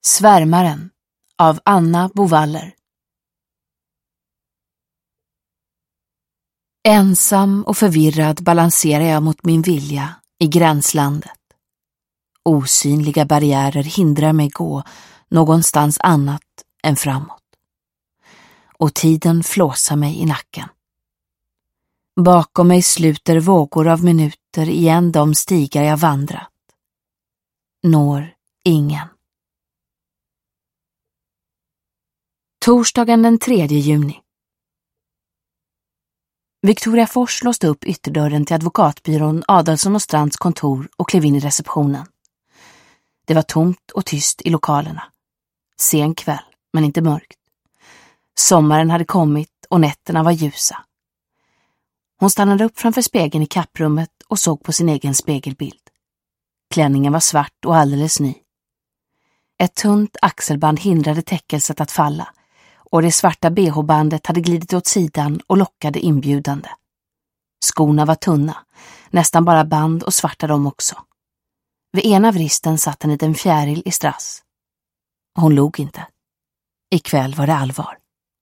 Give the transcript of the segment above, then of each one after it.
Svärmaren av Anna Bovaller. Ensam och förvirrad balanserar jag mot min vilja i gränslandet. Osynliga barriärer hindrar mig gå någonstans annat än framåt. Och tiden flåsar mig i nacken. Bakom mig sluter vågor av minuter igen de stigar jag vandrat. Når ingen. Torsdagen den 3 juni. Victoria Fors låste upp ytterdörren till advokatbyrån Adolfsson och Strands kontor och klev in i receptionen. Det var tomt och tyst i lokalerna. Sen kväll, men inte mörkt. Sommaren hade kommit och nätterna var ljusa. Hon stannade upp framför spegeln i kapprummet och såg på sin egen spegelbild. Klänningen var svart och alldeles ny. Ett tunt axelband hindrade täckelset att falla och det svarta BH-bandet hade glidit åt sidan och lockade inbjudande. Skorna var tunna, nästan bara band och svarta de också. Vid ena vristen satt en liten fjäril i strass. Hon log inte. Ikväll var det allvar.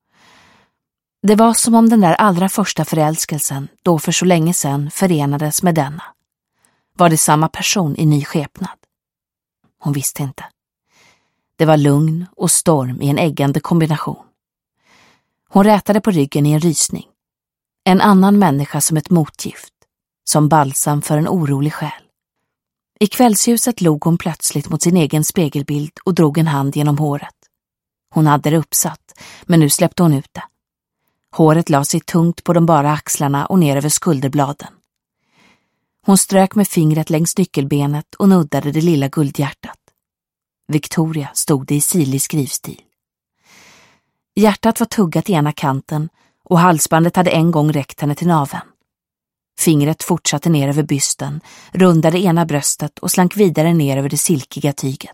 Det var som om den där allra första förälskelsen då för så länge sedan förenades med denna. Var det samma person i ny skepnad? Hon visste inte. Det var lugn och storm i en äggande kombination. Hon rätade på ryggen i en rysning. En annan människa som ett motgift. Som balsam för en orolig själ. I kvällsljuset log hon plötsligt mot sin egen spegelbild och drog en hand genom håret. Hon hade det uppsatt, men nu släppte hon ut det. Håret la sig tungt på de bara axlarna och ner över skulderbladen. Hon strök med fingret längs nyckelbenet och nuddade det lilla guldhjärtat. Victoria stod det i sirlig skrivstil. Hjärtat var tuggat i ena kanten och halsbandet hade en gång räckt henne till naveln. Fingret fortsatte ner över bysten, rundade ena bröstet och slank vidare ner över det silkiga tyget.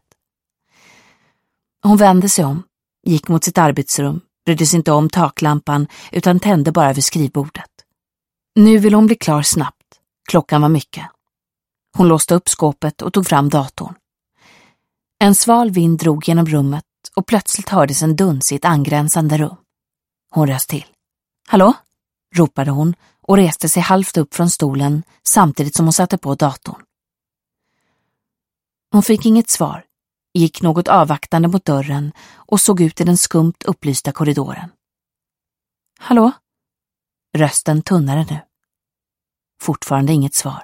Hon vände sig om, gick mot sitt arbetsrum, brydde sig inte om taklampan utan tände bara över skrivbordet. Nu ville hon bli klar snabbt. Klockan var mycket. Hon låste upp skåpet och tog fram datorn. En sval vind drog genom rummet och plötsligt hördes en duns i ett angränsande rum. Hon röst till. Hallå? Ropade hon och reste sig halvt upp från stolen samtidigt som hon satte på datorn. Hon fick inget svar, gick något avvaktande mot dörren och såg ut i den skumt upplysta korridoren. Hallå? Rösten tunnare nu. Fortfarande inget svar.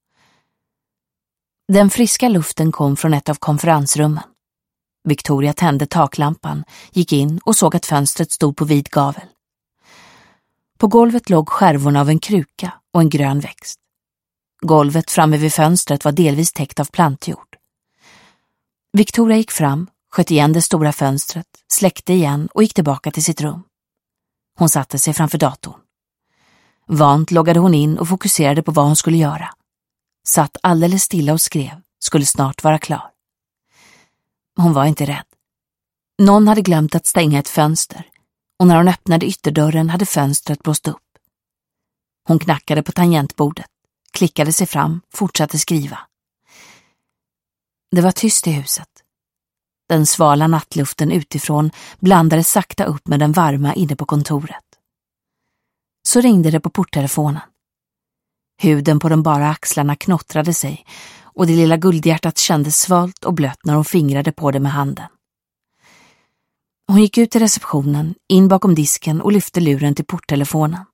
Den friska luften kom från ett av konferensrummen. Victoria tände taklampan, gick in och såg att fönstret stod på vid gavel. På golvet låg skärvorna av en kruka och en grön växt. Golvet framme vid fönstret var delvis täckt av plantjord. Victoria gick fram, sköt igen det stora fönstret, släckte igen och gick tillbaka till sitt rum. Hon satte sig framför datorn. Vant loggade hon in och fokuserade på vad hon skulle göra. Satt alldeles stilla och skrev, skulle snart vara klar. Hon var inte rädd. Någon hade glömt att stänga ett fönster och när hon öppnade ytterdörren hade fönstret blåst upp. Hon knackade på tangentbordet, klickade sig fram, fortsatte skriva. Det var tyst i huset. Den svala nattluften utifrån blandades sakta upp med den varma inne på kontoret. Så ringde det på porttelefonen. Huden på de bara axlarna knottrade sig och det lilla guldhjärtat kändes svalt och blött när hon fingrade på det med handen. Hon gick ut till receptionen, in bakom disken och lyfte luren till porttelefonen.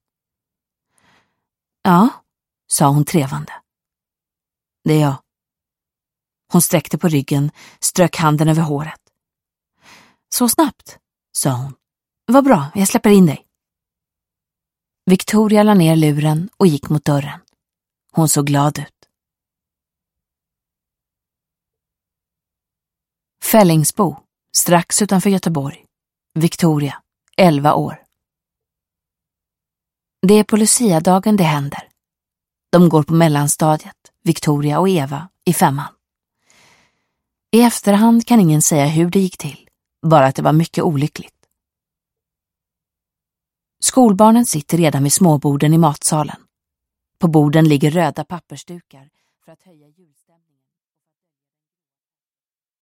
Ja, sa hon trevande. Det är jag. Hon sträckte på ryggen, strök handen över håret. Så snabbt, sa hon. Vad bra, jag släpper in dig. Victoria la ner luren och gick mot dörren. Hon såg glad ut. Fällingsbo, strax utanför Göteborg. Victoria, 11 år. Det är på Lucia-dagen det händer. De går på mellanstadiet, Victoria och Eva, i 5:an. I efterhand kan ingen säga hur det gick till, bara att det var mycket olyckligt. Skolbarnen sitter redan vid småborden i matsalen. På borden ligger röda pappersdukar för att höja ljus.